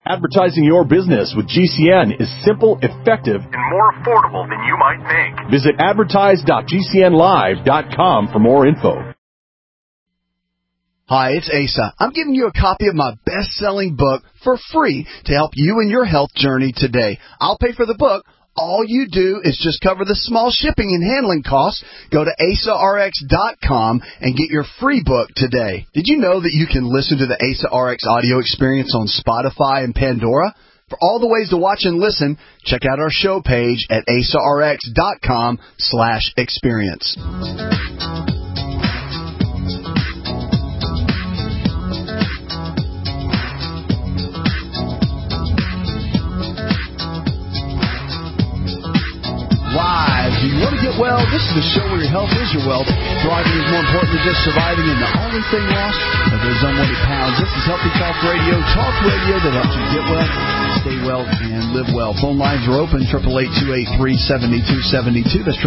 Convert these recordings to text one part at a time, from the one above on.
Advertising your business with GCN is simple, effective, and more affordable than you might think. Visit advertise.gcnlive.com for more info. Hi, it's Asa. I'm giving you a copy of my best-selling book for free to help you in your health journey today. I'll pay for the book. All you do is just cover the small shipping and handling costs. Go to AsaRx.com and get your free book today. Did you know that you can listen to the Asa RX audio experience on Spotify and Pandora? For all the ways to watch and listen, check out our show page at AsaRx.com/experience. Live. Do you want to get well? This is the show where your health is your wealth. Thriving is more important than just surviving, and the only thing lost are those unwanted pounds. This is Healthy Talk Radio that helps you get well, stay well, and live well. Phone lines are open, 888-283-7272. That's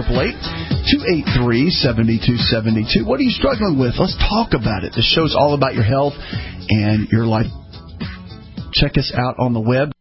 888-283-7272. What are you struggling with? Let's talk about it. This show's all about your health and your life. Check us out on the web.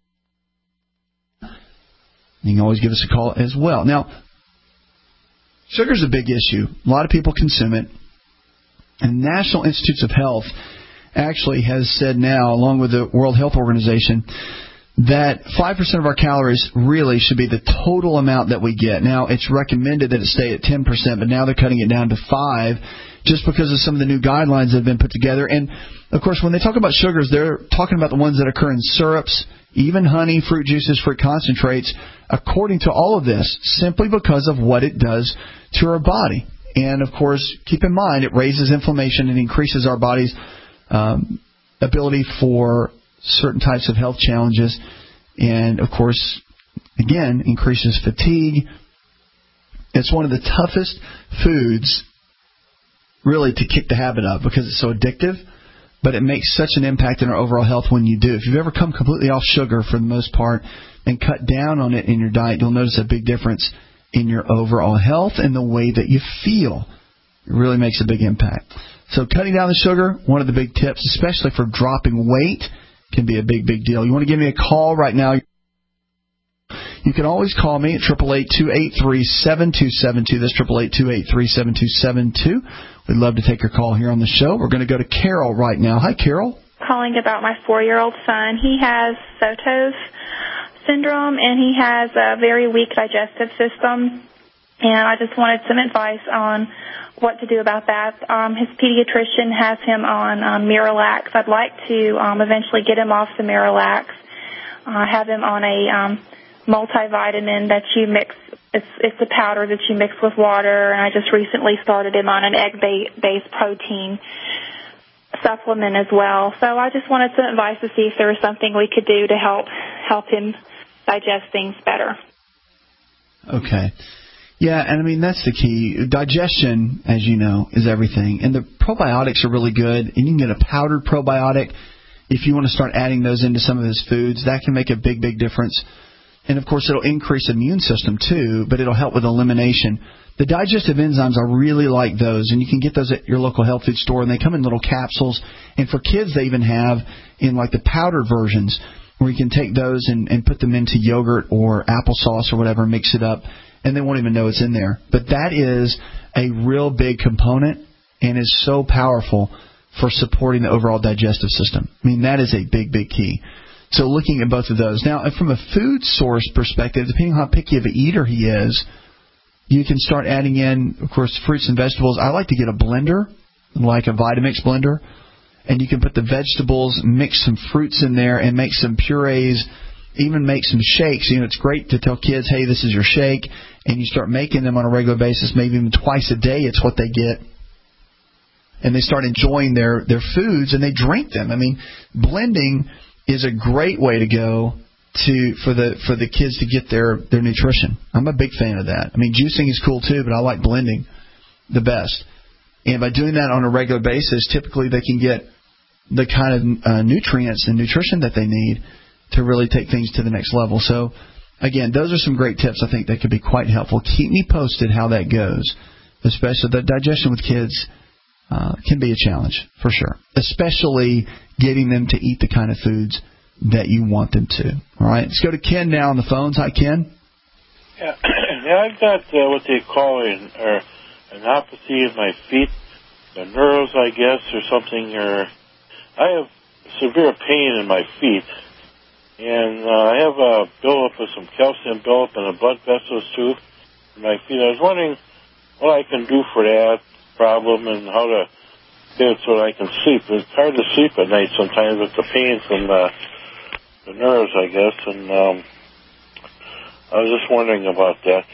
You can always give us a call as well. Now, sugar's a big issue. A lot of people consume it. And the National Institutes of Health actually has said now, along with the World Health Organization, that 5% of our calories really should be the total amount that we get. Now, it's recommended that it stay at 10%, but now they're cutting it down to 5% just because of some of the new guidelines that have been put together. And, of course, when they talk about sugars, they're talking about the ones that occur in syrups, even honey, fruit juices, fruit concentrates, according to all of this, simply because of what it does to our body. And, of course, keep in mind, it raises inflammation and increases our body's ability for certain types of health challenges. And, of course, again, increases fatigue. It's one of the toughest foods, really, to kick the habit of because it's so addictive. But it makes such an impact in our overall health when you do. If you've ever come completely off sugar for the most part and cut down on it in your diet, you'll notice a big difference in your overall health and the way that you feel. It really makes a big impact. So cutting down the sugar, one of the big tips, especially for dropping weight, can be a big, big deal. You want to give me a call right now? You can always call me at 888-283-7272. That's 888-283-7272. We'd love to take your call here on the show. We're going to go to Carol right now. Hi, Carol. Calling about my 4-year-old son. He has Sotos syndrome, and he has a very weak digestive system. And I just wanted some advice on what to do about that. His pediatrician has him on Miralax. I'd like to eventually get him off the Miralax, have him on a multivitamin that you mix. It's a powder that you mix with water, and I just recently started him on an egg-based protein supplement as well. So I just wanted some advice to see if there was something we could do to help him digest things better. Okay. Yeah, and I mean, that's the key. Digestion, as you know, is everything. And the probiotics are really good, and you can get a powdered probiotic. If you want to start adding those into some of his foods, that can make a big, big difference. And, of course, it'll increase immune system, too, but it'll help with elimination. The digestive enzymes, I really like those, and you can get those at your local health food store, and they come in little capsules. And for kids, they even have in, like, the powdered versions where you can take those and put them into yogurt or applesauce or whatever, mix it up, and they won't even know it's in there. But that is a real big component and is so powerful for supporting the overall digestive system. I mean, that is a big, big key. So looking at both of those. Now, from a food source perspective, depending on how picky of an eater he is, you can start adding in, of course, fruits and vegetables. I like to get a blender, like a Vitamix blender, and you can put the vegetables, mix some fruits in there, and make some purees, even make some shakes. You know, it's great to tell kids, hey, this is your shake, and you start making them on a regular basis, maybe even twice a day. It's what they get. And they start enjoying their foods, and they drink them. I mean, blending is a great way to go for the kids to get their nutrition. I'm a big fan of that. I mean, juicing is cool too, but I like blending the best. And by doing that on a regular basis, typically they can get the kind of nutrients and nutrition that they need to really take things to the next level. So, again, those are some great tips I think that could be quite helpful. Keep me posted how that goes, especially the digestion with kids can be a challenge for sure, especially getting them to eat the kind of foods that you want them to. All right, let's go to Ken now on the phones. Hi, Ken. Yeah, I've got what they call an neuropathy in my feet, the nerves, I guess, or something. Or I have severe pain in my feet, and I have a buildup of some calcium buildup in the blood vessels too in my feet. I was wondering what I can do for that problem and how to get it so that I can sleep. It's hard to sleep at night sometimes with the pain from the nerves, I guess, and I was just wondering about that.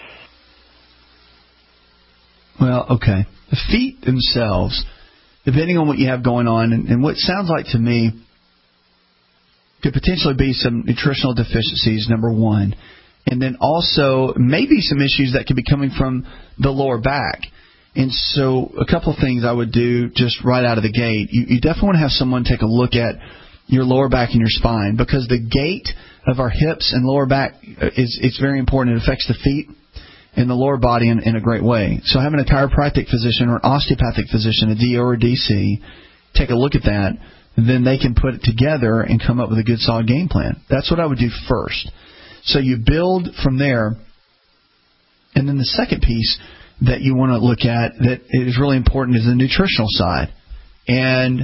Well, okay. The feet themselves, depending on what you have going on, and what sounds like to me could potentially be some nutritional deficiencies, number one, and then also maybe some issues that could be coming from the lower back. And so a couple of things I would do just right out of the gate. You definitely want to have someone take a look at your lower back and your spine, because the gait of our hips and lower back it's very important. It affects the feet and the lower body in a great way. So having a chiropractic physician or an osteopathic physician, a DO or a DC, take a look at that, then they can put it together and come up with a good solid game plan. That's what I would do first. So you build from there. And then the second piece that you want to look at that is really important is the nutritional side. And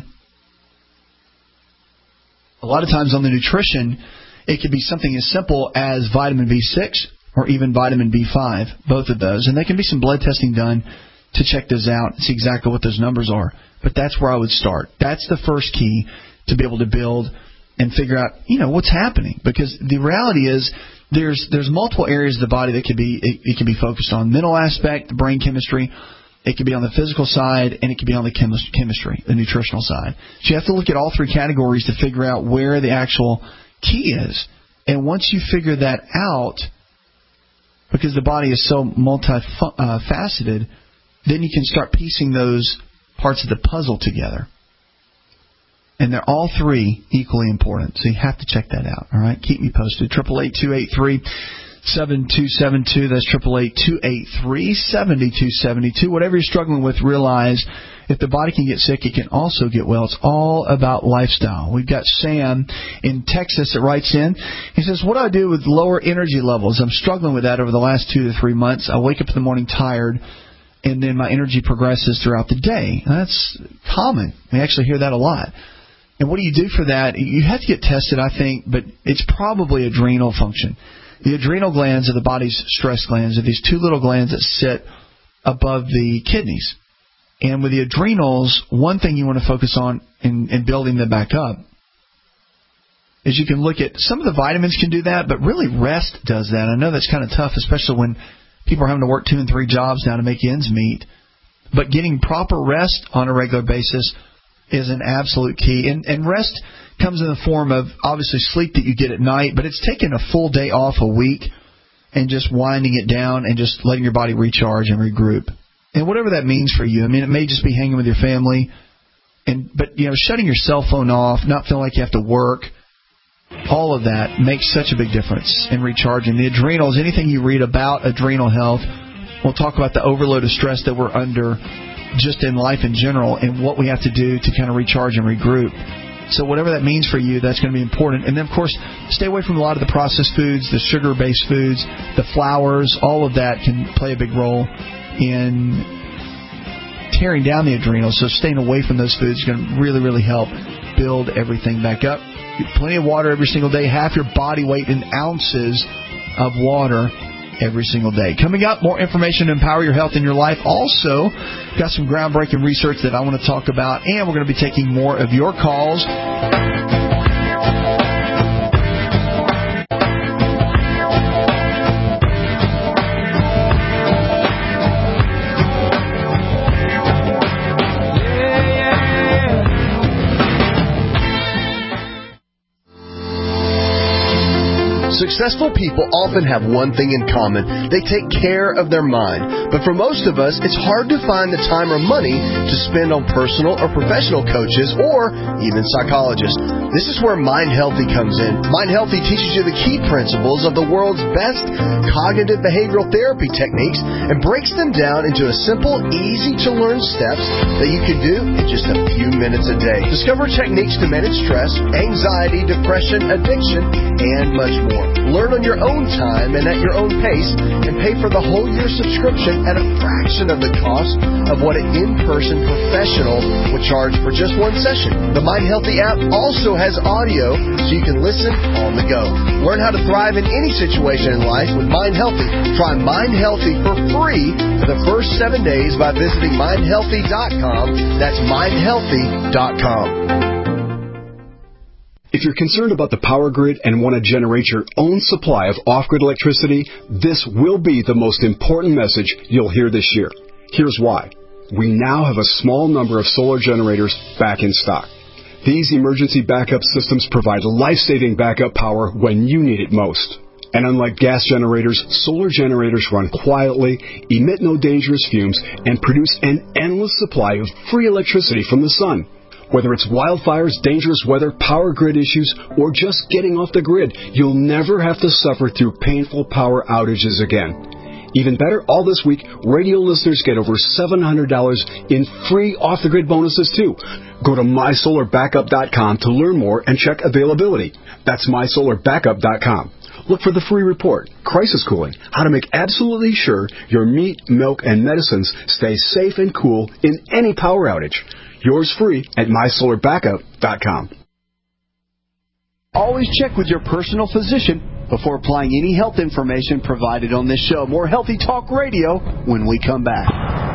a lot of times on the nutrition, it could be something as simple as vitamin B6 or even vitamin B5, both of those. And there can be some blood testing done to check those out and see exactly what those numbers are. But that's where I would start. That's the first key to be able to build and figure out, what's happening. Because the reality is there's multiple areas of the body that it can be focused on. Mental aspect, the brain chemistry. It can be on the physical side, and it can be on the chemistry, the nutritional side. So you have to look at all three categories to figure out where the actual key is. And once you figure that out, because the body is so multifaceted, then you can start piecing those parts of the puzzle together. And they're all three equally important. So you have to check that out. All right? Keep me posted. 888-283-7272. That's 888-283-7272. Whatever you're struggling with, realize if the body can get sick, it can also get well. It's all about lifestyle. We've got Sam in Texas that writes in. He says, what do I do with lower energy levels? I'm struggling with that over the last 2 to 3 months. I wake up in the morning tired, and then my energy progresses throughout the day. That's common. We actually hear that a lot. And what do you do for that? You have to get tested, I think, but it's probably adrenal function. The adrenal glands are the body's stress glands. Are these two little glands that sit above the kidneys. And with the adrenals, one thing you want to focus on in building them back up is you can look at some of the vitamins can do that, but really rest does that. I know that's kind of tough, especially when people are having to work 2 and 3 jobs now to make ends meet. But getting proper rest on a regular basis is an absolute key. And rest comes in the form of, obviously, sleep that you get at night, but it's taking a full day off a week and just winding it down and just letting your body recharge and regroup. And whatever that means for you. I mean, it may just be hanging with your family, but shutting your cell phone off, not feeling like you have to work, all of that makes such a big difference in recharging. The adrenals, anything you read about adrenal health, we'll talk about the overload of stress that we're under just in life in general and what we have to do to kind of recharge and regroup. So whatever that means for you, that's going to be important. And then, of course, stay away from a lot of the processed foods, the sugar-based foods, the flours. All of that can play a big role in tearing down the adrenals. So staying away from those foods is going to really, really help build everything back up. Get plenty of water every single day. Half your body weight in ounces of water every single day. Coming up, more information to empower your health in your life. Also, got some groundbreaking research that I want to talk about, and we're going to be taking more of your calls. Successful people often have one thing in common. They take care of their mind. But for most of us, it's hard to find the time or money to spend on personal or professional coaches or even psychologists. This is where Mind Healthy comes in. Mind Healthy teaches you the key principles of the world's best cognitive behavioral therapy techniques and breaks them down into a simple, easy-to-learn steps that you can do in just a few minutes a day. Discover techniques to manage stress, anxiety, depression, addiction, and much more. Learn on your own time and at your own pace, and pay for the whole year subscription at a fraction of the cost of what an in-person professional would charge for just one session. The Mind Healthy app also has audio so you can listen on the go. Learn how to thrive in any situation in life with Mind Healthy. Try Mind Healthy for free for the first 7 days by visiting mindhealthy.com. That's mindhealthy.com. If you're concerned about the power grid and want to generate your own supply of off-grid electricity, this will be the most important message you'll hear this year. Here's why. We now have a small number of solar generators back in stock. These emergency backup systems provide life-saving backup power when you need it most. And unlike gas generators, solar generators run quietly, emit no dangerous fumes, and produce an endless supply of free electricity from the sun. Whether it's wildfires, dangerous weather, power grid issues, or just getting off the grid, you'll never have to suffer through painful power outages again. Even better, all this week, radio listeners get over $700 in free off-the-grid bonuses, too. Go to mysolarbackup.com to learn more and check availability. That's mysolarbackup.com. Look for the free report, Crisis Cooling, how to make absolutely sure your meat, milk, and medicines stay safe and cool in any power outage. Yours free at mysolarbackup.com. Always check with your personal physician before applying any health information provided on this show. More Healthy Talk Radio when we come back.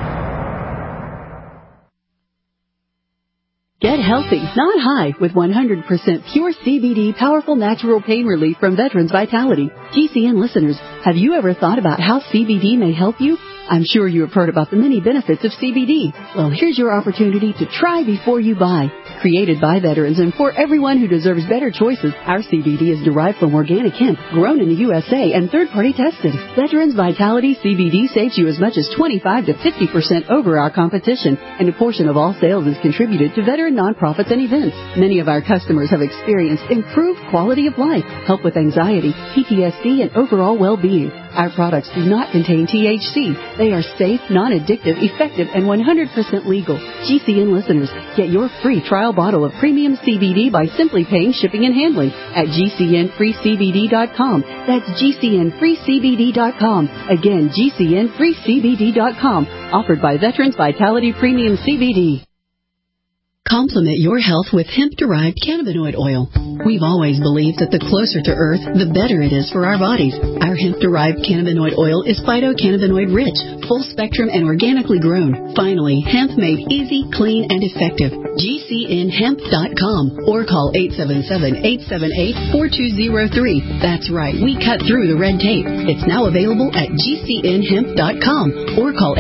Get healthy, not high, with 100% pure CBD powerful natural pain relief from Veterans Vitality. GCN listeners, have you ever thought about how CBD may help you? I'm sure you have heard about the many benefits of CBD. Well, here's your opportunity to try before you buy. Created by veterans and for everyone who deserves better choices, our CBD is derived from organic hemp, grown in the USA, and third-party tested. Veterans Vitality CBD saves you as much as 25 to 50% over our competition, and a portion of all sales is contributed to veteran nonprofits and events. Many of our customers have experienced improved quality of life, help with anxiety, PTSD, and overall well-being. Our products do not contain THC. They are safe, non-addictive, effective, and 100% legal. GCN listeners, get your free trial bottle of premium CBD by simply paying shipping and handling at GCNFreeCBD.com. That's GCNFreeCBD.com. Again, GCNFreeCBD.com. Offered by Veterans Vitality Premium CBD. Complement your health with hemp-derived cannabinoid oil. We've always believed that the closer to Earth, the better it is for our bodies. Our hemp-derived cannabinoid oil is phytocannabinoid-rich, full-spectrum, and organically grown. Finally, hemp made easy, clean, and effective. GCNHemp.com or call 877-878-4203. That's right, we cut through the red tape. It's now available at GCNHemp.com or call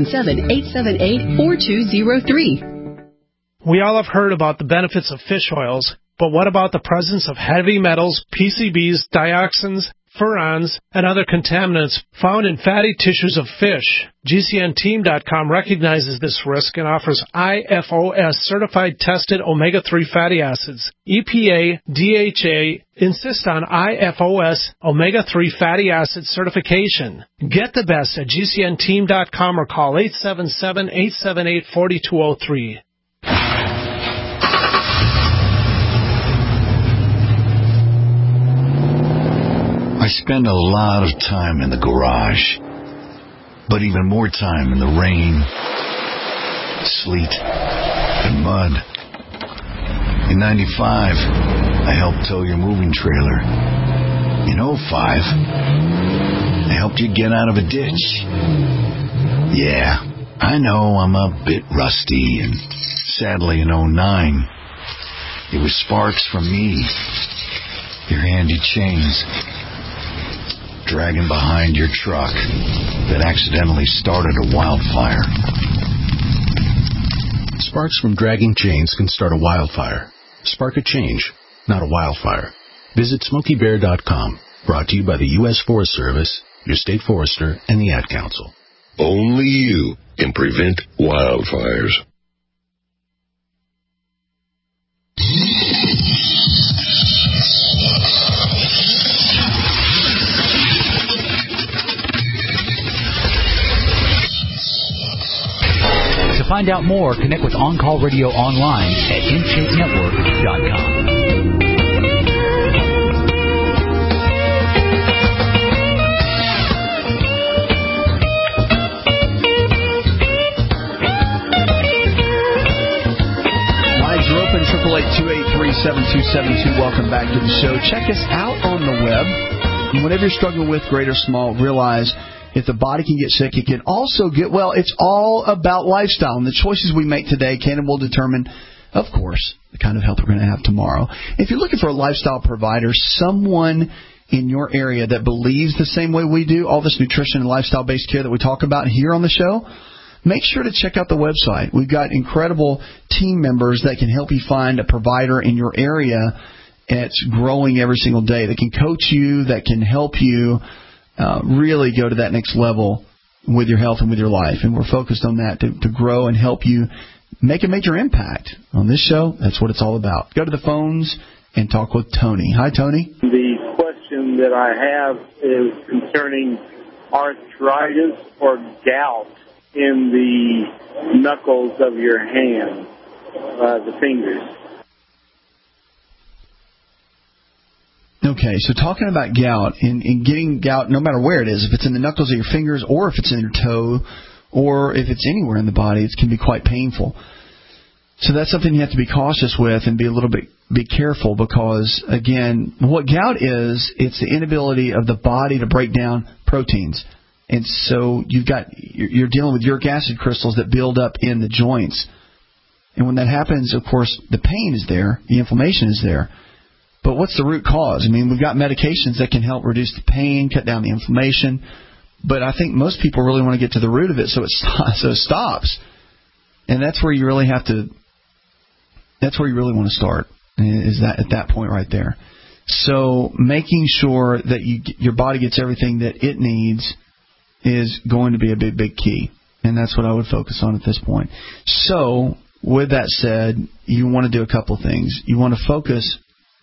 877-878-4203. We all have heard about the benefits of fish oils, but what about the presence of heavy metals, PCBs, dioxins, furans, and other contaminants found in fatty tissues of fish? GCNteam.com recognizes this risk and offers IFOS certified tested omega-3 fatty acids. EPA, DHA insist on IFOS omega-3 fatty acid certification. Get the best at GCNteam.com or call 877-878-4203. I spend a lot of time in the garage, but even more time in the rain, sleet, and mud. In 95, I helped tow your moving trailer. In 05, I helped you get out of a ditch. Yeah, I know I'm a bit rusty, and sadly in 09, it was sparks from me, your handy chains, dragging behind your truck that accidentally started a wildfire. Sparks from dragging chains can start a wildfire. Spark a change, not a wildfire. Visit SmokeyBear.com. Brought to you by the U.S. Forest Service, your state forester, and the Ad Council. Only you can prevent wildfires. find out more, connect with On Call Radio online at InShapeNetwork.com. Lines are open, 888-283-7272. Welcome back to the show. Check us out on the web. And whatever you're struggling with, great or small, realize if the body can get sick, it can also get well. It's all about lifestyle. And the choices we make today can and will determine, of course, the kind of health we're going to have tomorrow. If you're looking for a lifestyle provider, someone in your area that believes the same way we do, all this nutrition and lifestyle-based care that we talk about here on the show, make sure to check out the website. We've got incredible team members that can help you find a provider in your area. It's growing every single day. That can coach you, that can help you really go to that next level with your health and with your life. And we're focused on that to grow and help you make a major impact. On this show, that's what it's all about. Go to the phones and talk with Tony. Hi, Tony. The question that I have is concerning arthritis or gout in the knuckles of your hand, the fingers. Okay, so talking about gout and getting gout, no matter where it is, if it's in the knuckles of your fingers or if it's in your toe or if it's anywhere in the body, it can be quite painful. So that's something you have to be cautious with and be careful because, again, what gout is, it's the inability of the body to break down proteins. And so you're dealing with uric acid crystals that build up in the joints. And when that happens, of course, the pain is there, the inflammation is there. But what's the root cause? I mean, we've got medications that can help reduce the pain, cut down the inflammation. But I think most people really want to get to the root of it so it stops. And that's where you really want to start, is that at that point right there. So making sure that your body gets everything that it needs is going to be a big, big key. And that's what I would focus on at this point. So with that said, you want to do a couple of things. You want to focus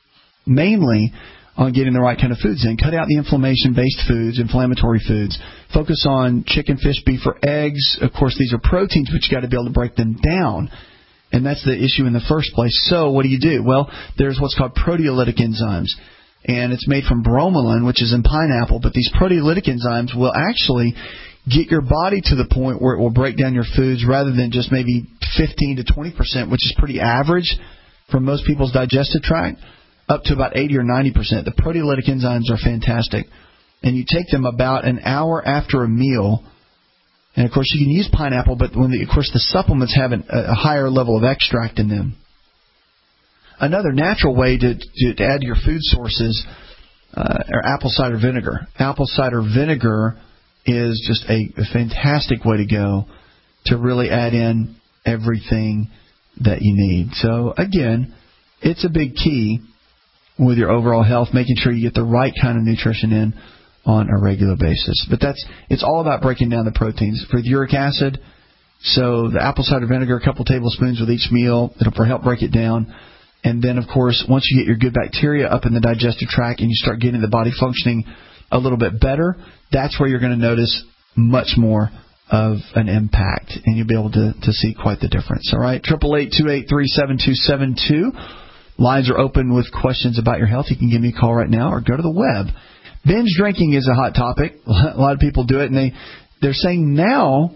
mainly on getting the right kind of foods in. Cut out the inflammation-based foods, inflammatory foods. Focus on chicken, fish, beef, or eggs. Of course, these are proteins, but you've got to be able to break them down. And that's the issue in the first place. So what do? Well, there's what's called proteolytic enzymes. And it's made from bromelain, which is in pineapple. But these proteolytic enzymes will actually get your body to the point where it will break down your foods rather than just maybe 15 to 20%, which is pretty average for most people's digestive tract, up to about 80 or 90%. The proteolytic enzymes are fantastic. And you take them about an hour after a meal. And, of course, you can use pineapple, but of course the supplements have a higher level of extract in them. Another natural way to add to your food sources are apple cider vinegar. Apple cider vinegar is just a fantastic way to go to really add in everything that you need. So, again, it's a big key with your overall health, making sure you get the right kind of nutrition in on a regular basis. But it's all about breaking down the proteins. For the uric acid, so the apple cider vinegar, a couple tablespoons with each meal, it'll help break it down. And then, of course, once you get your good bacteria up in the digestive tract and you start getting the body functioning a little bit better, that's where you're going to notice much more of an impact, and you'll be able to see quite the difference. All right, 888-283-7272. Lines are open with questions about your health. You can give me a call right now or go to the web. Binge drinking is a hot topic. A lot of people do it, and they're saying now,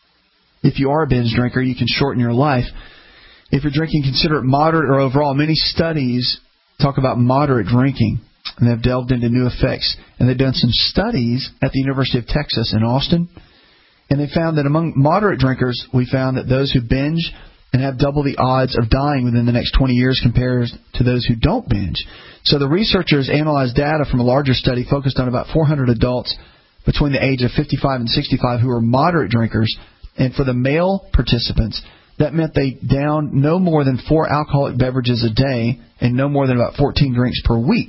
if you are a binge drinker, you can shorten your life. If you're drinking, consider it moderate or overall. Many studies talk about moderate drinking, and they've delved into new effects. And they've done some studies at the University of Texas in Austin, and they found that among moderate drinkers, we found that those who binge and have double the odds of dying within the next 20 years compared to those who don't binge. So the researchers analyzed data from a larger study focused on about 400 adults between the age of 55 and 65 who were moderate drinkers. And for the male participants, that meant they downed no more than 4 alcoholic beverages a day and no more than about 14 drinks per week.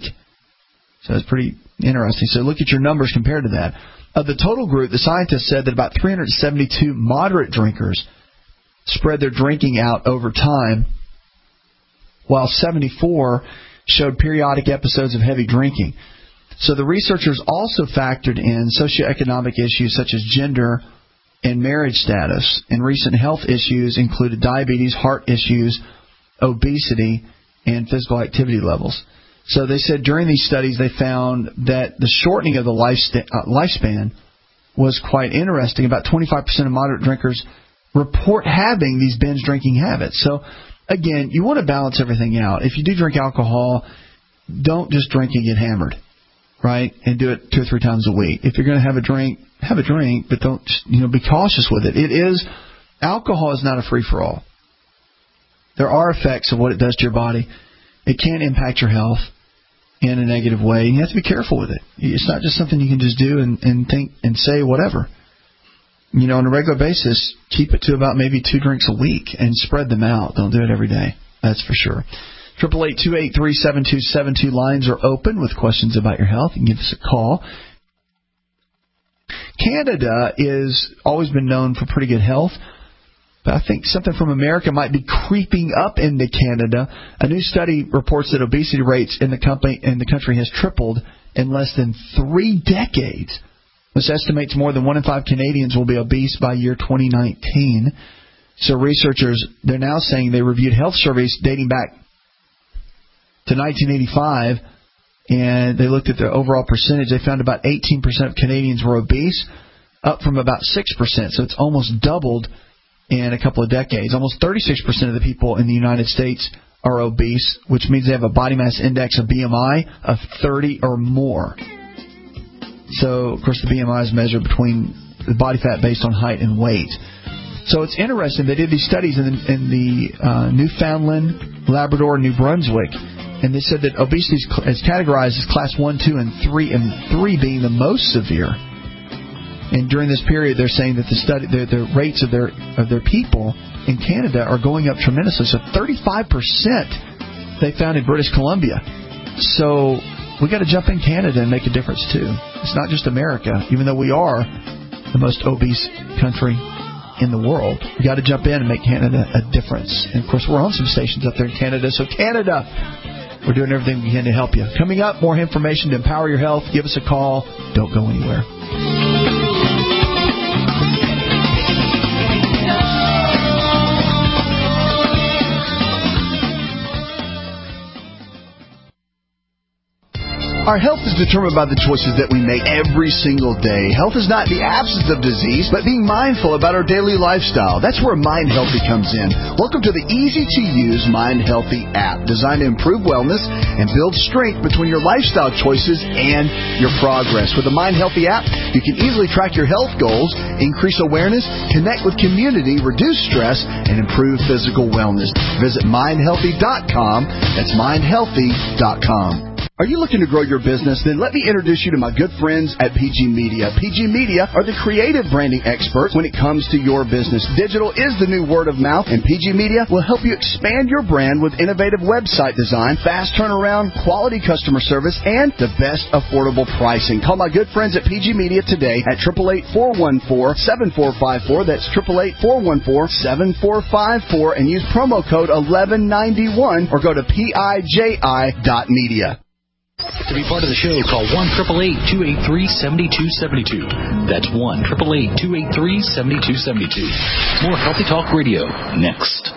So it's pretty interesting. So look at your numbers compared to that. Of the total group, the scientists said that about 372 moderate drinkers spread their drinking out over time, while 74 showed periodic episodes of heavy drinking. So the researchers also factored in socioeconomic issues such as gender and marriage status. And recent health issues included diabetes, heart issues, obesity, and physical activity levels. So they said during these studies they found that the shortening of the lifespan was quite interesting. About 25% of moderate drinkers report having these binge drinking habits. So, again, you want to balance everything out. If you do drink alcohol, don't just drink and get hammered, right? And do it 2 or 3 times a week. If you're going to have a drink, but don't, be cautious with it. Alcohol is not a free-for-all. There are effects of what it does to your body. It can impact your health in a negative way, and you have to be careful with it. It's not just something you can just do and think and say whatever. On a regular basis, keep it to about maybe 2 drinks a week and spread them out. Don't do it every day. That's for sure. 888-283-7272 lines are open with questions about your health. You can give us a call. Canada is always been known for pretty good health, but I think something from America might be creeping up into Canada. A new study reports that obesity rates in the country has tripled in less than 3 decades. This estimates more than 1 in 5 Canadians will be obese by year 2019. So researchers, they're now saying they reviewed health surveys dating back to 1985, and they looked at the overall percentage. They found about 18% of Canadians were obese, up from about 6%. So it's almost doubled in a couple of decades. Almost 36% of the people in the United States are obese, which means they have a body mass index, a BMI, of 30 or more. So, of course, the BMI is measured between the body fat based on height and weight. So it's interesting. They did these studies in the Newfoundland, Labrador, and New Brunswick, and they said that obesity is categorized as class 1, 2, and 3, and 3 being the most severe. And during this period, they're saying that the rates of their people in Canada are going up tremendously. So 35% they found in British Columbia. So we got to jump in Canada and make a difference too. It's not just America, even though we are the most obese country in the world. We got to jump in and make Canada a difference. And of course, we're on some stations up there in Canada. So Canada, we're doing everything we can to help you. Coming up, more information to empower your health. Give us a call. Don't go anywhere. Our health is determined by the choices that we make every single day. Health is not the absence of disease, but being mindful about our daily lifestyle. That's where Mind Healthy comes in. Welcome to the easy-to-use Mind Healthy app, designed to improve wellness and build strength between your lifestyle choices and your progress. With the Mind Healthy app, you can easily track your health goals, increase awareness, connect with community, reduce stress, and improve physical wellness. Visit mindhealthy.com. That's mindhealthy.com. Are you looking to grow your business? Then let me introduce you to my good friends at PG Media. PG Media are the creative branding experts when it comes to your business. Digital is the new word of mouth, and PG Media will help you expand your brand with innovative website design, fast turnaround, quality customer service, and the best affordable pricing. Call my good friends at PG Media today at 888-414-7454. That's 888-414-7454, and use promo code 1191 or go to PIJI.media. To be part of the show, call 1-888-283-7272. That's 1-888-283-7272. More Healthy Talk Radio next.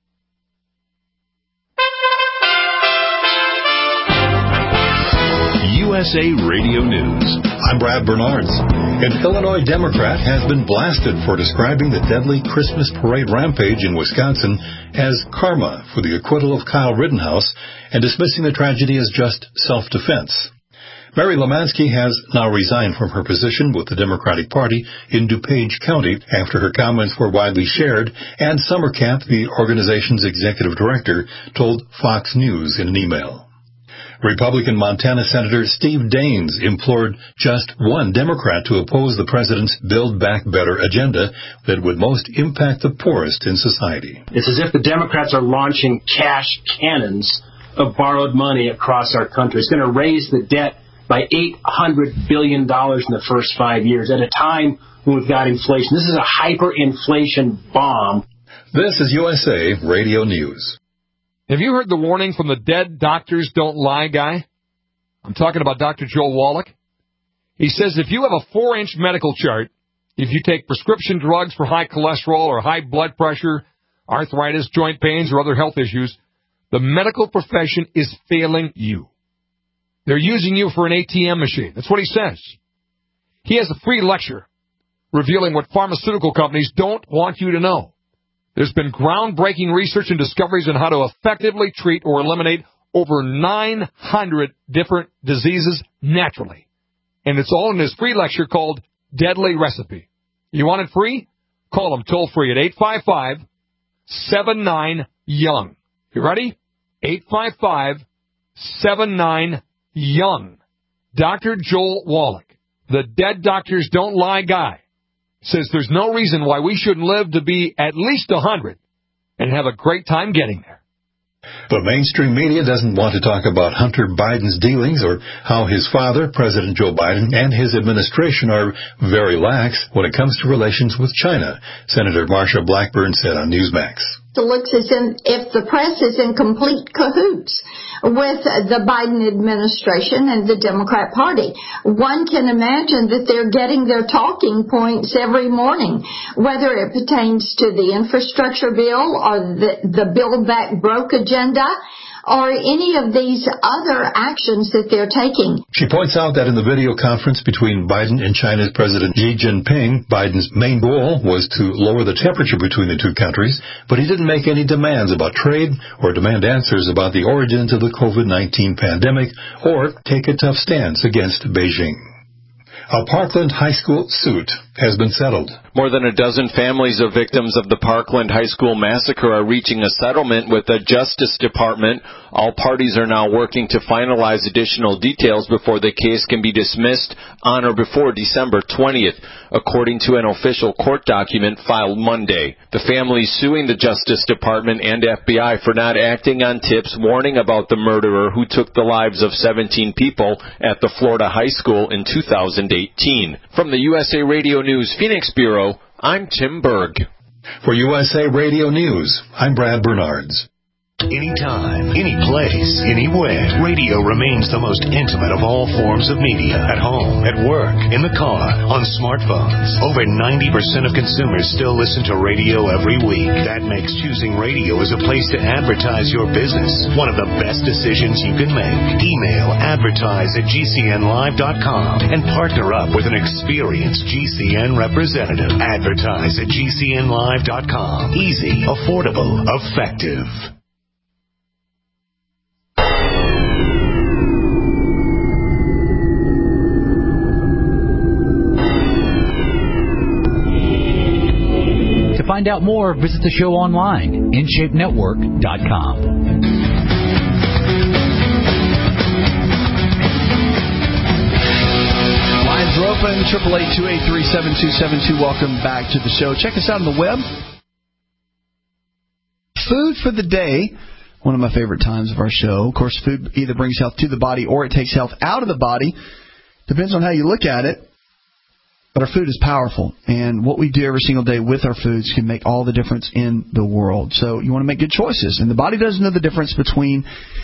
USA Radio News. I'm Brad Bernards. An Illinois Democrat has been blasted for describing the deadly Christmas parade rampage in Wisconsin as karma for the acquittal of Kyle Rittenhouse and dismissing the tragedy as just self-defense. Mary Lemansky has now resigned from her position with the Democratic Party in DuPage County after her comments were widely shared, and Summer Camp, the organization's executive director, told Fox News in an email. Republican Montana Senator Steve Daines implored just one Democrat to oppose the president's Build Back Better agenda that would most impact the poorest in society. It's as if the Democrats are launching cash cannons of borrowed money across our country. It's going to raise the debt by $800 billion in the first 5 years at a time when we've got inflation. This is a hyperinflation bomb. This is USA Radio News. Have you heard the warning from the dead doctors don't lie guy? I'm talking about Dr. Joel Wallach. He says if you have a 4-inch medical chart If you take prescription drugs for high cholesterol or high blood pressure, arthritis, joint pains, or other health issues, the medical profession is failing you. They're using you for an ATM machine. That's what he says. He has a free lecture revealing what pharmaceutical companies don't want you to know. There's been groundbreaking research and discoveries on how to effectively treat or eliminate over 900 different diseases naturally. And it's all in this free lecture called Deadly Recipe. You want it free? Call them toll-free at 855-79-YOUNG. You ready? 855-79-YOUNG. Dr. Joel Wallach, the Dead Doctors Don't Lie guy, says there's no reason why we shouldn't live to be at least 100 and have a great time getting there. But mainstream media doesn't want to talk about Hunter Biden's dealings or how his father, President Joe Biden, and his administration are very lax when it comes to relations with China, Senator Marsha Blackburn said on Newsmax. It looks as if the press is in complete cahoots with the Biden administration and the Democrat Party. One can imagine that they're getting their talking points every morning, whether it pertains to the infrastructure bill or the Build Back Broke agenda, or any of these other actions that they're taking. She points out that in the video conference between Biden and China's President Xi Jinping, Biden's main goal was to lower the temperature between the two countries, but he didn't make any demands about trade or demand answers about the origins of the COVID-19 pandemic or take a tough stance against Beijing. A Parkland High School suit has been settled. More than a dozen families of victims of the Parkland High School massacre are reaching a settlement with the Justice Department. All parties are now working to finalize additional details before the case can be dismissed on or before December 20th, according to an official court document filed Monday. The families suing the Justice Department and FBI for not acting on tips warning about the murderer who took the lives of 17 people at the Florida High School in 2018. From the USA Radio News Phoenix Bureau, I'm Tim Berg. For USA Radio News, I'm Brad Bernards. Anytime, any place, anywhere, radio remains the most intimate of all forms of media. At home, at work, in the car, on smartphones. Over 90% of consumers still listen to radio every week. That makes choosing radio as a place to advertise your business one of the best decisions you can make. Email advertise@gcnlive.com and partner up with an experienced GCN representative. Advertise@gcnlive.com. Easy, affordable, effective. To find out more, visit the show online, InShapeNetwork.com. Lines are open, 888-283-7272. Welcome back to the show. Check us out on the web. Food for the day, one of my favorite times of our show. Of course, food either brings health to the body or it takes health out of the body. Depends on how you look at it. But our food is powerful, and what we do every single day with our foods can make all the difference in the world. So you want to make good choices, and the body doesn't know the difference between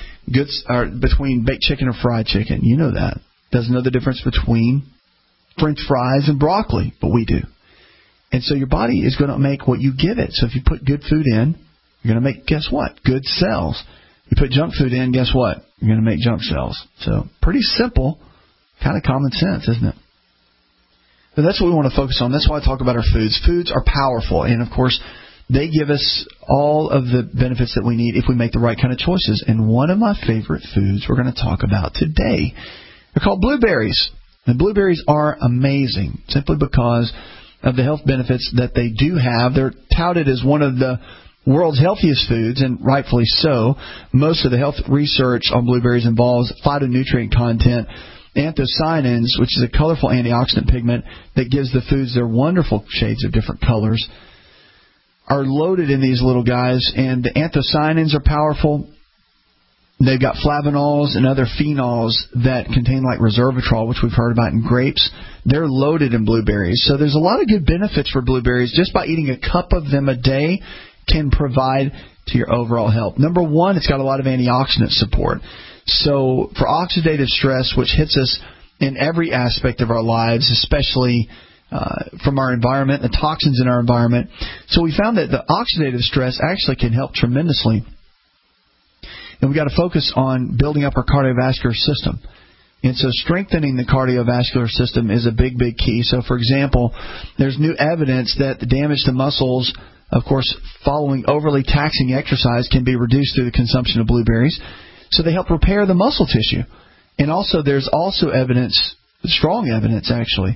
baked chicken or fried chicken. You know that. Doesn't know the difference between French fries and broccoli, but we do. And so your body is going to make what you give it. So if you put good food in, you're going to make, guess what? Good cells. You put junk food in, guess what? You're going to make junk cells. So pretty simple, kind of common sense, isn't it? But that's what we want to focus on. That's why I talk about our foods. Foods are powerful, and, of course, they give us all of the benefits that we need if we make the right kind of choices. And one of my favorite foods we're going to talk about today, they're called blueberries. And blueberries are amazing simply because of the health benefits that they do have. They're touted as one of the world's healthiest foods, and rightfully so. Most of the health research on blueberries involves phytonutrient content. Anthocyanins, which is a colorful antioxidant pigment that gives the foods their wonderful shades of different colors, are loaded in these little guys. And the anthocyanins are powerful. They've got flavanols and other phenols that contain like resveratrol, which we've heard about in grapes. They're loaded in blueberries. So there's a lot of good benefits for blueberries. Just by eating a cup of them a day can provide to your overall health. Number one, it's got a lot of antioxidant support. So for oxidative stress, which hits us in every aspect of our lives, especially from our environment, the toxins in our environment. So we found that the oxidative stress actually can help tremendously. And we've got to focus on building up our cardiovascular system. And so strengthening the cardiovascular system is a big, big key. So, for example, there's new evidence that the damage to muscles, of course, following overly taxing exercise can be reduced through the consumption of blueberries. So they help repair the muscle tissue. And also there's also evidence, strong evidence actually,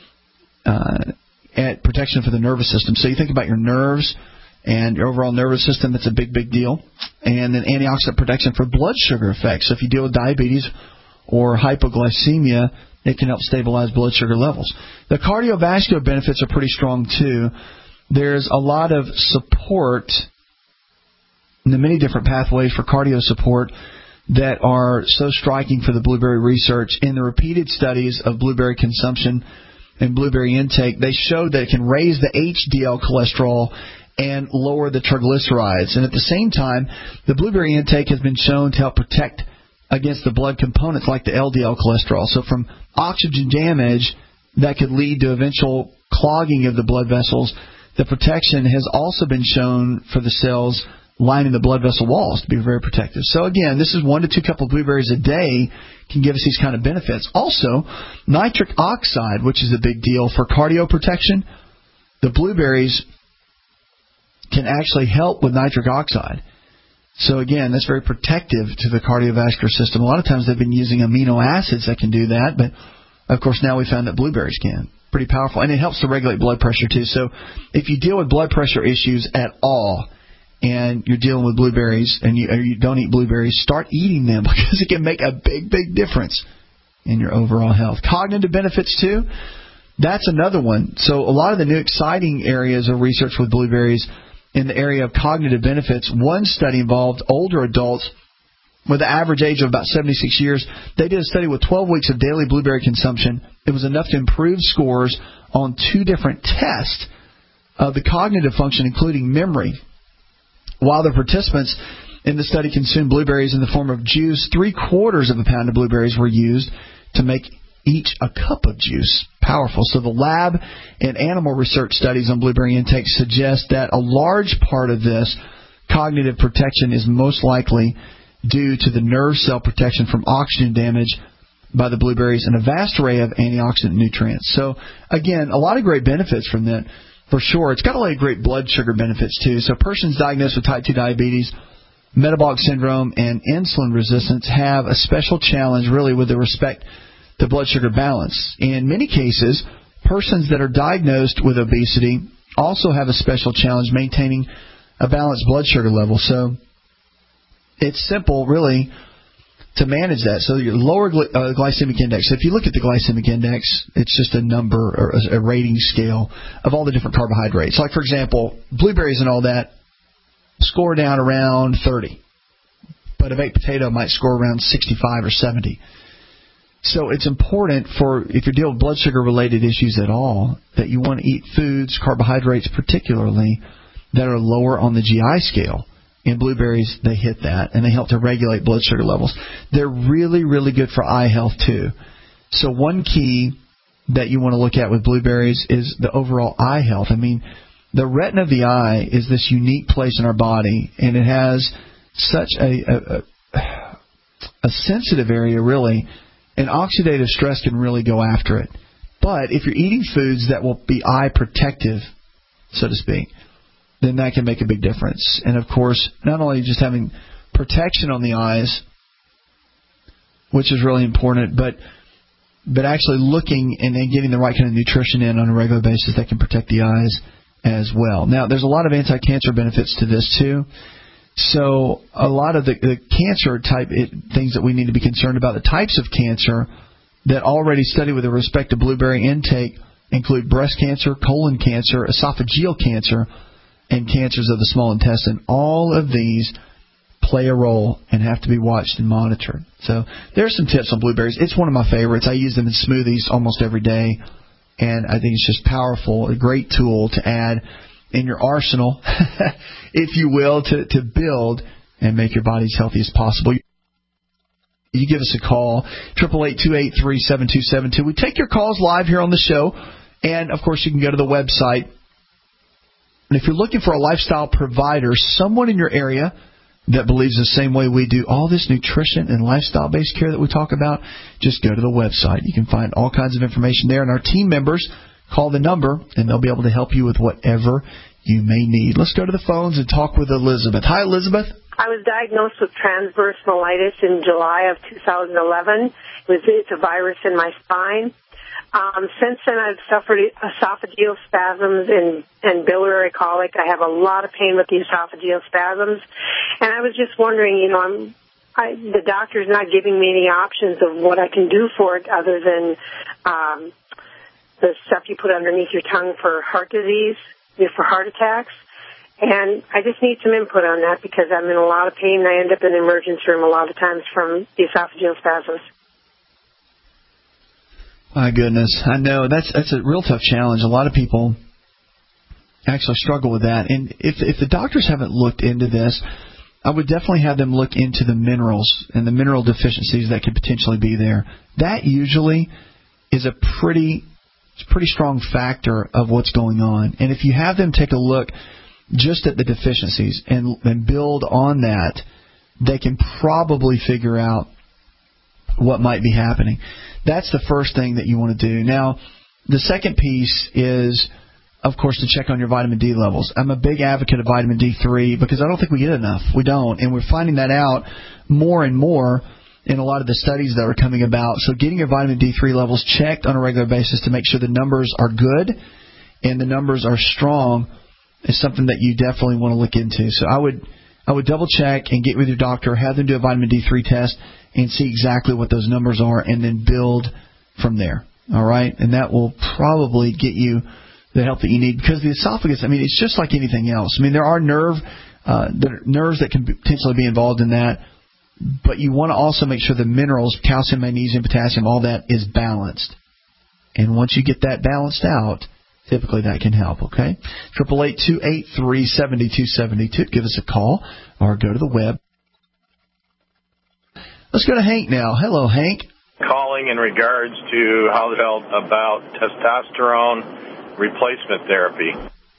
at protection for the nervous system. So you think about your nerves and your overall nervous system, it's a big, big deal. And then antioxidant protection for blood sugar effects. So if you deal with diabetes or hypoglycemia, it can help stabilize blood sugar levels. The cardiovascular benefits are pretty strong too. There's a lot of support in the many different pathways for cardio support that are so striking for the blueberry research. In the repeated studies of blueberry consumption and blueberry intake, they showed that it can raise the HDL cholesterol and lower the triglycerides. And at the same time, the blueberry intake has been shown to help protect against the blood components like the LDL cholesterol. So from oxygen damage that could lead to eventual clogging of the blood vessels, the protection has also been shown for the cells lining the blood vessel walls to be very protective. So again, this is 1 to 2 cups of blueberries a day can give us these kind of benefits. Also, nitric oxide, which is a big deal for cardio protection. The blueberries can actually help with nitric oxide. So again, that's very protective to the cardiovascular system. A lot of times they've been using amino acids that can do that, but of course now we found that blueberries can. Pretty powerful. And it helps to regulate blood pressure too. So if you deal with blood pressure issues at all, and you're dealing with blueberries, and you don't eat blueberries, start eating them because it can make a big, big difference in your overall health. Cognitive benefits, too. That's another one. So a lot of the new exciting areas of research with blueberries in the area of cognitive benefits. One study involved older adults with an average age of about 76 years. They did a study with 12 weeks of daily blueberry consumption. It was enough to improve scores on 2 different tests of the cognitive function, including memory. While the participants in the study consumed blueberries in the form of juice, 3/4 of a pound of blueberries were used to make each a cup of juice. Powerful. So the lab and animal research studies on blueberry intake suggest that a large part of this cognitive protection is most likely due to the nerve cell protection from oxygen damage by the blueberries and a vast array of antioxidant nutrients. So again, a lot of great benefits from that. For sure. It's got a lot of great blood sugar benefits, too. So persons diagnosed with type 2 diabetes, metabolic syndrome, and insulin resistance have a special challenge, really, with respect to blood sugar balance. In many cases, persons that are diagnosed with obesity also have a special challenge maintaining a balanced blood sugar level. So it's simple, really, to manage that. So your lower glycemic index. So if you look at the glycemic index, it's just a number or a rating scale of all the different carbohydrates. Like, for example, blueberries and all that score down around 30. But a baked potato might score around 65 or 70. So it's important for, if you're dealing with blood sugar-related issues at all, that you want to eat foods, carbohydrates particularly, that are lower on the GI scale. In blueberries, they hit that, and they help to regulate blood sugar levels. They're really, really good for eye health, too. So one key that you want to look at with blueberries is the overall eye health. I mean, the retina of the eye is this unique place in our body, and it has such a sensitive area, really, and oxidative stress can really go after it. But if you're eating foods that will be eye protective, so to speak, then that can make a big difference. And, of course, not only just having protection on the eyes, which is really important, but actually looking and getting the right kind of nutrition in on a regular basis that can protect the eyes as well. Now, there's a lot of anti-cancer benefits to this, too. So a lot of the cancer type things that we need to be concerned about, the types of cancer that already study with respect to blueberry intake include breast cancer, colon cancer, esophageal cancer, and cancers of the small intestine. All of these play a role and have to be watched and monitored. So there's some tips on blueberries. It's one of my favorites. I use them in smoothies almost every day, and I think it's just powerful, a great tool to add in your arsenal, if you will, to build and make your body as healthy as possible. You give us a call, 888-283-7272. We take your calls live here on the show. And, of course, you can go to the website. And if you're looking for a lifestyle provider, someone in your area that believes the same way we do, all this nutrition and lifestyle-based care that we talk about, just go to the website. You can find all kinds of information there. And our team members call the number, and they'll be able to help you with whatever you may need. Let's go to the phones and talk with Elizabeth. Hi, Elizabeth. I was diagnosed with transverse myelitis in July of 2011. It's a virus in my spine. Since then, I've suffered esophageal spasms and biliary colic. I have a lot of pain with the esophageal spasms. And I was just wondering, the doctor's not giving me any options of what I can do for it other than the stuff you put underneath your tongue for heart disease, for heart attacks. And I just need some input on that because I'm in a lot of pain. I end up in the emergency room a lot of times from the esophageal spasms. My goodness. I know. That's a real tough challenge. A lot of people actually struggle with that. And if the doctors haven't looked into this, I would definitely have them look into the minerals and the mineral deficiencies that could potentially be there. That usually is a pretty strong factor of what's going on. And if you have them take a look just at the deficiencies and build on that, they can probably figure out what might be happening. That's the first thing that you want to do. Now, the second piece is, of course, to check on your vitamin D levels. I'm a big advocate of vitamin D3 because I don't think we get enough. We don't. And we're finding that out more and more in a lot of the studies that are coming about. So getting your vitamin D3 levels checked on a regular basis to make sure the numbers are good and the numbers are strong is something that you definitely want to look into. So I would double check and get with your doctor, have them do a vitamin D3 test and see exactly what those numbers are and then build from there. All right? And that will probably get you the help that you need because the esophagus, it's just like anything else. There are nerves that can potentially be involved in that, but you want to also make sure the minerals, calcium, magnesium, potassium, all that is balanced. And once you get that balanced out, typically that can help, okay? 888-283-7272. Give us a call or go to the web. Let's go to Hank now. Hello, Hank. Calling in regards to how to help about testosterone replacement therapy.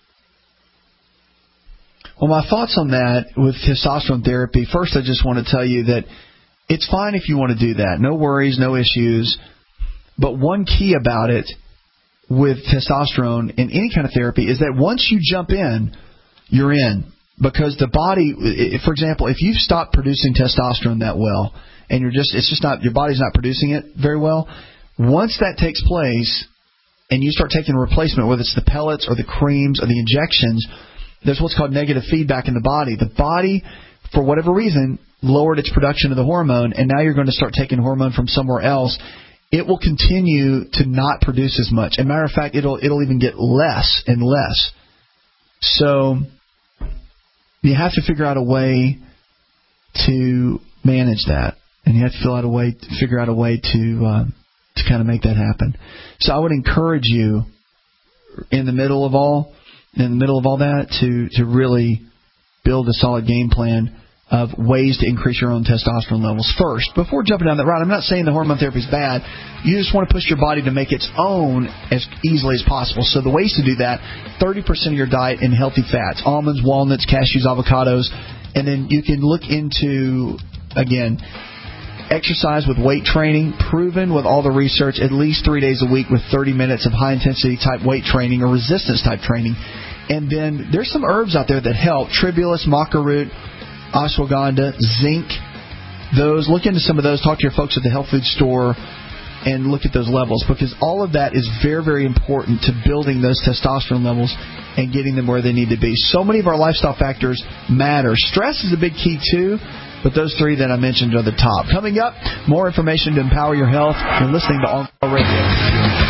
Well, my thoughts on that with testosterone therapy, first I just want to tell you that it's fine if you want to do that. No worries, no issues. But one key about it with testosterone in any kind of therapy is that once you jump in, you're in. Because the body, for example, if you've stopped producing testosterone that well, and your body's not producing it very well, once that takes place, and you start taking a replacement, whether it's the pellets or the creams or the injections, there's what's called negative feedback in the body. The body, for whatever reason, lowered its production of the hormone, and now you're going to start taking hormone from somewhere else. It will continue to not produce as much. As a matter of fact, it'll even get less and less. So you have to figure out a way to manage that, and you have to figure out a way to kind of make that happen. So I would encourage you in the middle of all that to really build a solid game plan of ways to increase your own testosterone levels first. Before jumping down that route, I'm not saying the hormone therapy is bad. You just want to push your body to make its own as easily as possible. So the ways to do that, 30% of your diet in healthy fats, almonds, walnuts, cashews, avocados, and then you can look into, again, exercise with weight training, proven with all the research, at least 3 days a week with 30 minutes of high-intensity type weight training or resistance type training. And then there's some herbs out there that help, tribulus, maca root, ashwagandha, zinc. Those, look into some of those. Talk to your folks at the health food store and look at those levels, because all of that is very, very important to building those testosterone levels and getting them where they need to be. So many of our lifestyle factors matter. Stress is a big key too, but those three that I mentioned are the top. Coming up, more information to empower your health. You're listening to On Call Radio.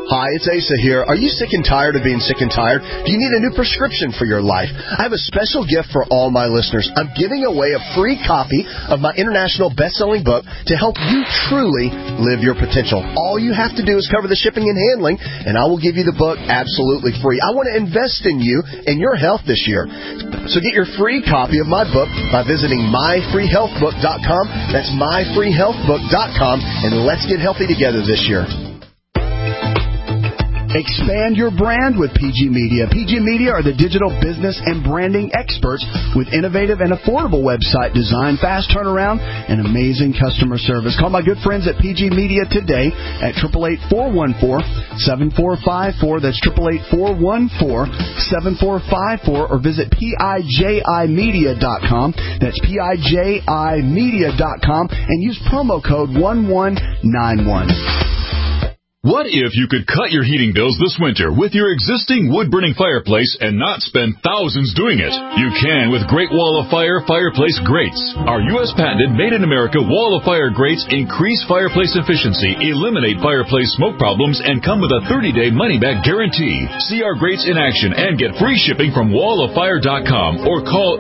Hi, it's Asa here. Are you sick and tired of being sick and tired? Do you need a new prescription for your life? I have a special gift for all my listeners. I'm giving away a free copy of my international best-selling book to help you truly live your potential. All you have to do is cover the shipping and handling, and I will give you the book absolutely free. I want to invest in you and your health this year. So get your free copy of my book by visiting myfreehealthbook.com. That's myfreehealthbook.com, and let's get healthy together this year. Expand your brand with PG Media. PG Media are the digital business and branding experts with innovative and affordable website design, fast turnaround, and amazing customer service. Call my good friends at PG Media today at 888-414-7454. That's 888-414-7454, or visit PIJImedia.com. That's PIJImedia.com, and use promo code 1191. What if you could cut your heating bills this winter with your existing wood-burning fireplace and not spend thousands doing it? You can with Great Wall of Fire fireplace grates. Our U.S. patented made-in-America Wall of Fire grates increase fireplace efficiency, eliminate fireplace smoke problems, and come with a 30-day money-back guarantee. See our grates in action and get free shipping from walloffire.com or call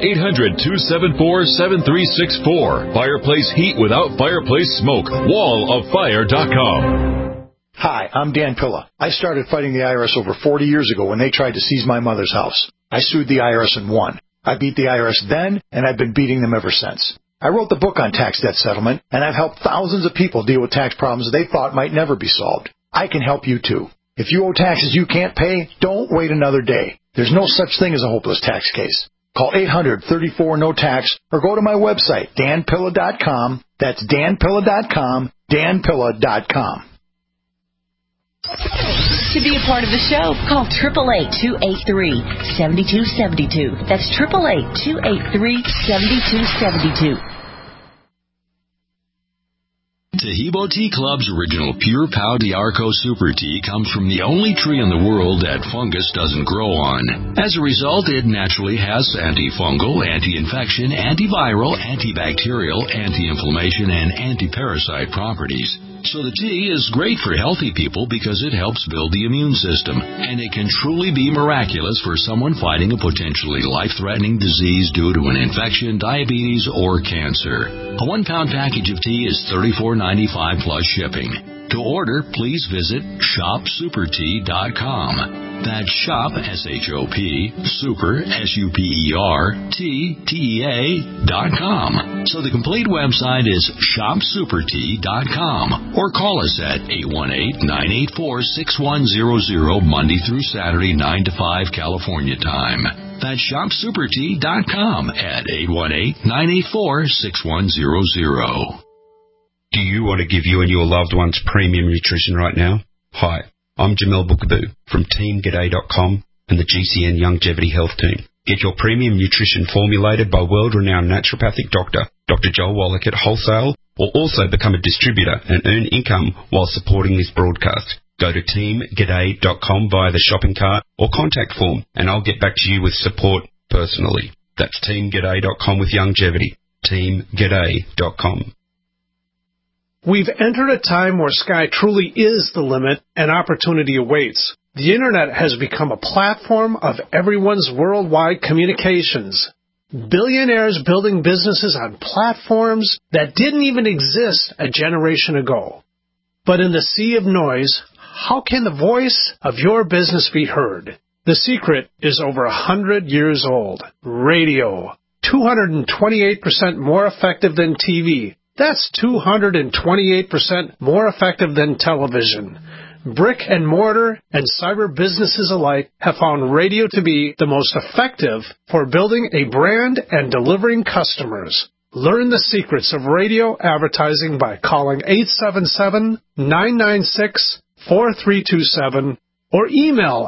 800-274-7364. Fireplace heat without fireplace smoke. walloffire.com. Hi, I'm Dan Pilla. I started fighting the IRS over 40 years ago when they tried to seize my mother's house. I sued the IRS and won. I beat the IRS then, and I've been beating them ever since. I wrote the book on tax debt settlement, and I've helped thousands of people deal with tax problems they thought might never be solved. I can help you too. If you owe taxes you can't pay, don't wait another day. There's no such thing as a hopeless tax case. Call 800-34-NO-TAX or go to my website, danpilla.com. That's danpilla.com, danpilla.com. To be a part of the show, call 888-283-7272. That's 888-283-7272. Tahibo Tea Club's original Pure Pau d'Arco Super Tea comes from the only tree in the world that fungus doesn't grow on. As a result, it naturally has antifungal, anti-infection, antiviral, antibacterial, anti-inflammation, and anti-parasite properties. So the tea is great for healthy people because it helps build the immune system, and it can truly be miraculous for someone fighting a potentially life-threatening disease due to an infection, diabetes, or cancer. A 1-pound package of tea is $34.95 plus shipping. To order, please visit shopsupertea.com. That's shop, S-H-O-P, super, S-U-P-E-R-T-T-E-A.com. So the complete website is shopsupertea.com. Or call us at 818-984-6100 Monday through Saturday, 9 to 5 California time. That's shopsupertea.com at 818-984-6100. Do you want to give you and your loved ones premium nutrition right now? Hi, I'm Jamel Bookaboo from TeamGaday.com and the GCN Longevity Health Team. Get your premium nutrition formulated by world-renowned naturopathic doctor, Dr. Joel Wallach at Wholesale, or also become a distributor and earn income while supporting this broadcast. Go to TeamGaday.com via the shopping cart or contact form, and I'll get back to you with support personally. That's TeamGaday.com with longevity. TeamGaday.com. We've entered a time where sky truly is the limit and opportunity awaits. The Internet has become a platform of everyone's worldwide communications. Billionaires building businesses on platforms that didn't even exist a generation ago. But in the sea of noise, how can the voice of your business be heard? The secret is over 100 years old. Radio. 228% more effective than TV. That's 228% more effective than television. Brick and mortar and cyber businesses alike have found radio to be the most effective for building a brand and delivering customers. Learn the secrets of radio advertising by calling 877-996-4327 or email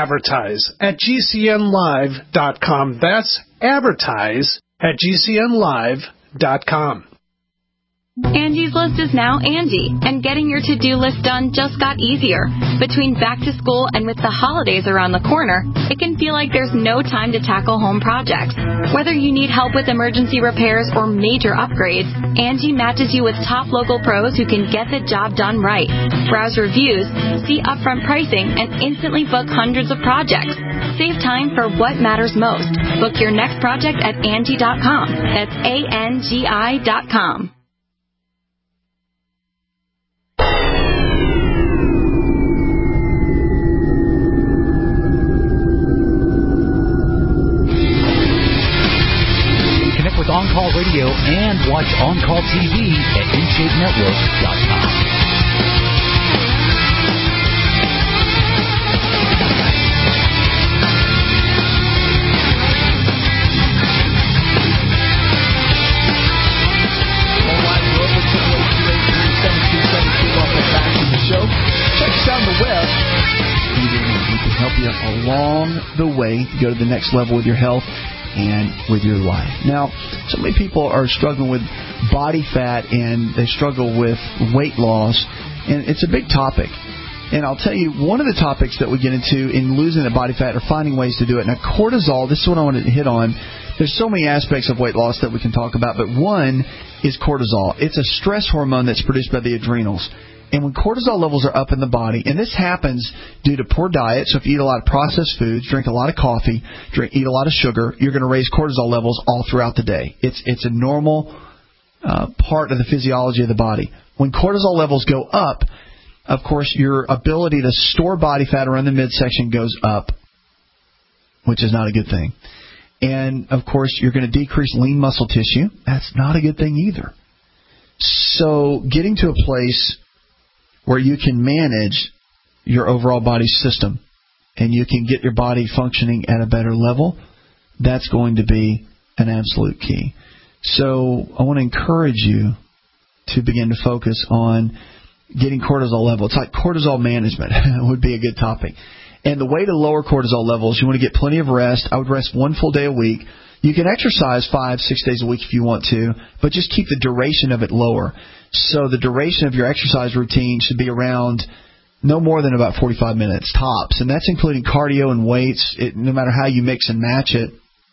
advertise@gcnlive.com. That's advertise@gcnlive.com. Angie's List is now Angie, and getting your to-do list done just got easier. Between back to school and with the holidays around the corner, it can feel like there's no time to tackle home projects. Whether you need help with emergency repairs or major upgrades, Angie matches you with top local pros who can get the job done right. Browse reviews, see upfront pricing, and instantly book hundreds of projects. Save time for what matters most. Book your next project at Angie.com. That's ANGI.com. With On Call Radio and watch On Call TV at InShapeNetwork.com. Check us out on the web. We can help you along the way to go to the next level with your health and with your life. Now, so many people are struggling with body fat and they struggle with weight loss, and it's a big topic. And I'll tell you, one of the topics that we get into in losing the body fat or finding ways to do it. Now, cortisol, this is what I wanted to hit on. There's so many aspects of weight loss that we can talk about, but one is cortisol. It's a stress hormone that's produced by the adrenals. And when cortisol levels are up in the body, and this happens due to poor diet, so if you eat a lot of processed foods, drink a lot of coffee, eat a lot of sugar, you're going to raise cortisol levels all throughout the day. It's a normal part of the physiology of the body. When cortisol levels go up, of course, your ability to store body fat around the midsection goes up, which is not a good thing. And, of course, you're going to decrease lean muscle tissue. That's not a good thing either. So getting to a place where you can manage your overall body system and you can get your body functioning at a better level, that's going to be an absolute key. So I want to encourage you to begin to focus on getting cortisol level. It's like cortisol management would be a good topic. And the way to lower cortisol levels, you want to get plenty of rest. I would rest 1 full day a week. You can exercise 5-6 days a week if you want to, but just keep the duration of it lower. So the duration of your exercise routine should be around no more than about 45 minutes tops, and that's including cardio and weights. No matter how you mix and match it,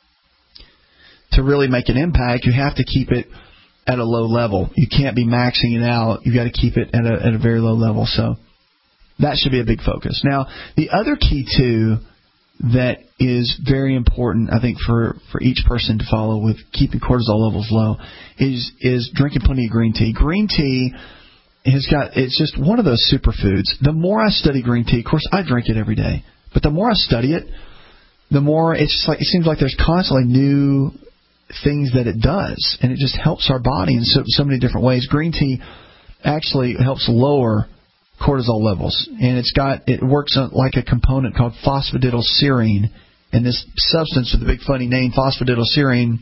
to really make an impact, you have to keep it at a low level. You can't be maxing it out. You've got to keep it at a very low level. So that should be a big focus. Now, the other key, too, that is very important, I think, for each person to follow with keeping cortisol levels low is drinking plenty of green tea. Green tea it's just one of those superfoods. The more I study green tea, of course, I drink it every day, but the more I study it, the more it seems like there's constantly new things that it does, and it just helps our body in so many different ways. Green tea actually helps lower cortisol levels, and it works like a component called phosphatidylserine, and this substance with the big funny name, phosphatidylserine,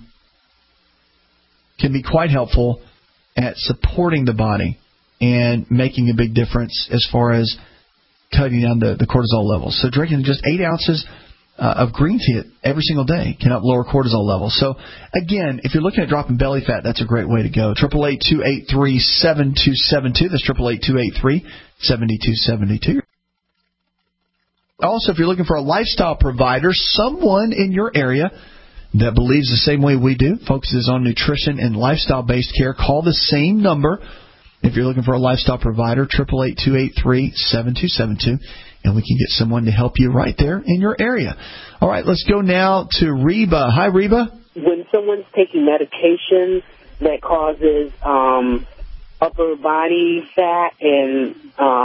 can be quite helpful at supporting the body and making a big difference as far as cutting down the cortisol levels. So drinking just 8 ounces of green tea every single day can help lower cortisol levels. So, again, if you're looking at dropping belly fat, that's a great way to go. 888-283-7272. That's 888-283-7272. Also, if you're looking for a lifestyle provider, someone in your area that believes the same way we do, focuses on nutrition and lifestyle-based care, call the same number. If you're looking for a lifestyle provider, 888-283-7272. And we can get someone to help you right there in your area. All right, let's go now to Reba. Hi, Reba. When someone's taking medication that causes upper body fat and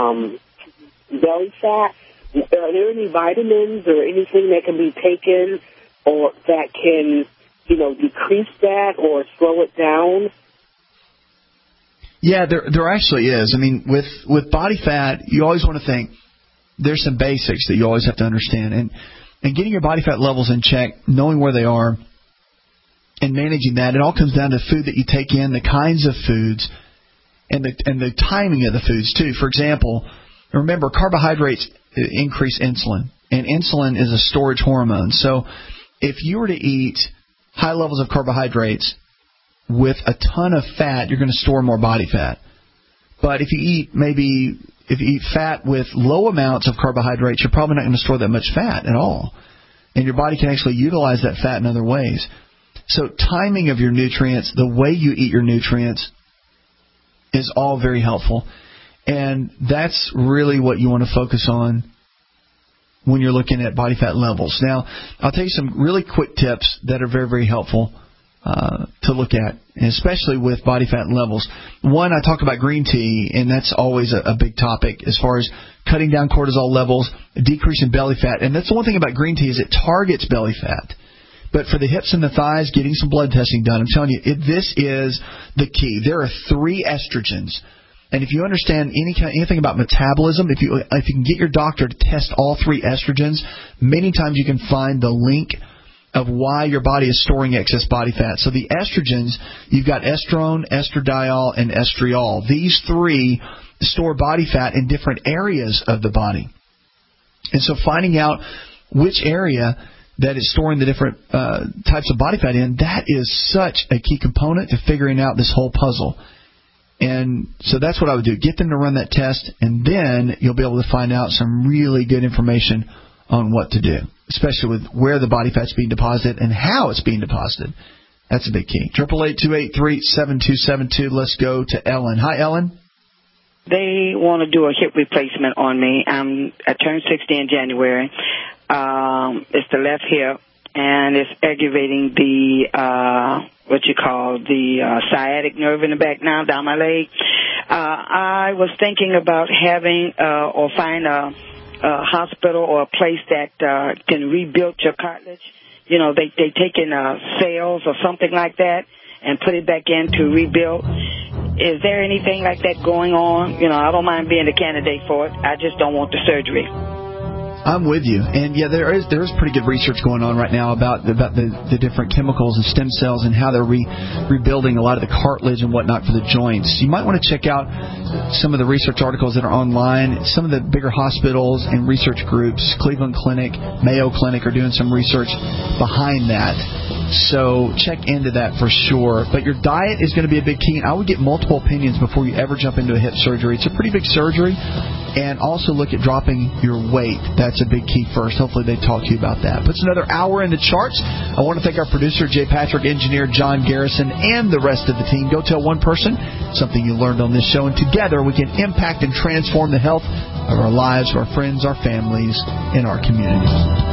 belly fat, are there any vitamins or anything that can be taken or that can, decrease that or slow it down? Yeah, there actually is. I mean, with body fat, you always want to think, there's some basics that you always have to understand. And getting your body fat levels in check, knowing where they are, and managing that, it all comes down to food that you take in, the kinds of foods, and the timing of the foods, too. For example, remember, carbohydrates increase insulin, and insulin is a storage hormone. So if you were to eat high levels of carbohydrates with a ton of fat, you're going to store more body fat. But if you eat fat with low amounts of carbohydrates, you're probably not going to store that much fat at all. And your body can actually utilize that fat in other ways. So timing of your nutrients, the way you eat your nutrients, is all very helpful. And that's really what you want to focus on when you're looking at body fat levels. Now, I'll tell you some really quick tips that are very, very helpful to look at, and especially with body fat levels. One, I talk about green tea, and that's always a big topic as far as cutting down cortisol levels, decreasing belly fat. And that's the one thing about green tea is it targets belly fat. But for the hips and the thighs, getting some blood testing done, I'm telling you, this is the key. There are 3 estrogens. And if you understand anything about metabolism, if you can get your doctor to test all 3 estrogens, many times you can find the link of why your body is storing excess body fat. So the estrogens, you've got estrone, estradiol, and estriol. These 3 store body fat in different areas of the body. And so finding out which area that is storing the different types of body fat in, that is such a key component to figuring out this whole puzzle. And so that's what I would do. Get them to run that test, and then you'll be able to find out some really good information on what to do, especially with where the body fat's being deposited and how it's being deposited. That's a big key. 888-283-7272. Let's go to Ellen. Hi, Ellen. They want to do a hip replacement on me. I turned 60 in January. It's the left hip, and it's aggravating the sciatic nerve in the back now, down my leg. I was thinking about having or find a hospital or a place that can rebuild your cartilage. You know, they take in cells or something like that and put it back in to rebuild. Is there anything like that going on? You know, I don't mind being a candidate for it. I just don't want the surgery. I'm with you. And, yeah, there is pretty good research going on right now about the different chemicals and stem cells and how they're rebuilding a lot of the cartilage and whatnot for the joints. You might want to check out some of the research articles that are online. Some of the bigger hospitals and research groups, Cleveland Clinic, Mayo Clinic, are doing some research behind that. So check into that for sure. But your diet is going to be a big key. I would get multiple opinions before you ever jump into a hip surgery. It's a pretty big surgery. And also look at dropping your weight. That's a big key first. Hopefully they talk to you about that. Puts another hour in the charts. I want to thank our producer, Jay Patrick, engineer John Garrison, and the rest of the team. Go tell one person something you learned on this show, and together we can impact and transform the health of our lives, our friends, our families, and our communities.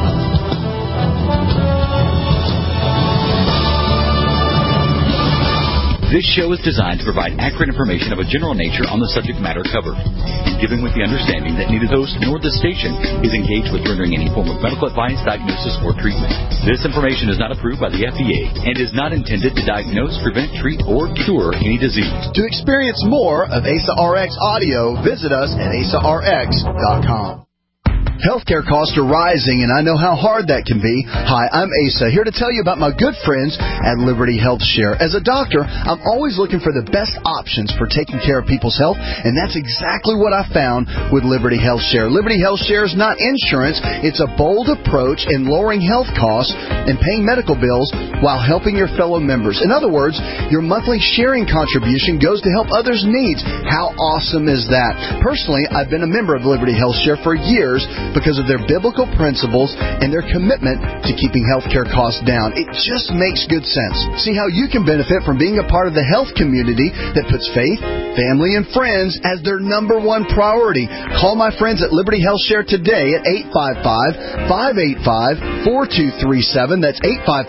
This show is designed to provide accurate information of a general nature on the subject matter covered, and given with the understanding that neither host nor the station is engaged with rendering any form of medical advice, diagnosis, or treatment. This information is not approved by the FDA and is not intended to diagnose, prevent, treat, or cure any disease. To experience more of Asa RX audio, visit us at asarx.com. Healthcare costs are rising, and I know how hard that can be. Hi, I'm Asa, here to tell you about my good friends at Liberty Health Share. As a doctor, I'm always looking for the best options for taking care of people's health, and that's exactly what I found with Liberty Health Share. Liberty Health Share is not insurance. It's a bold approach in lowering health costs and paying medical bills while helping your fellow members. In other words, your monthly sharing contribution goes to help others' needs. How awesome is that? Personally, I've been a member of Liberty Health Share for years because of their biblical principles and their commitment to keeping healthcare costs down. It just makes good sense. See how you can benefit from being a part of the health community that puts faith, family, and friends as their number one priority. Call my friends at Liberty Health Share today at 855-585-4237. That's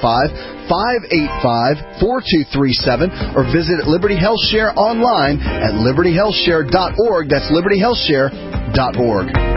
855-585-4237, or visit Liberty Health Share online at libertyhealthshare.org. That's libertyhealthshare.org.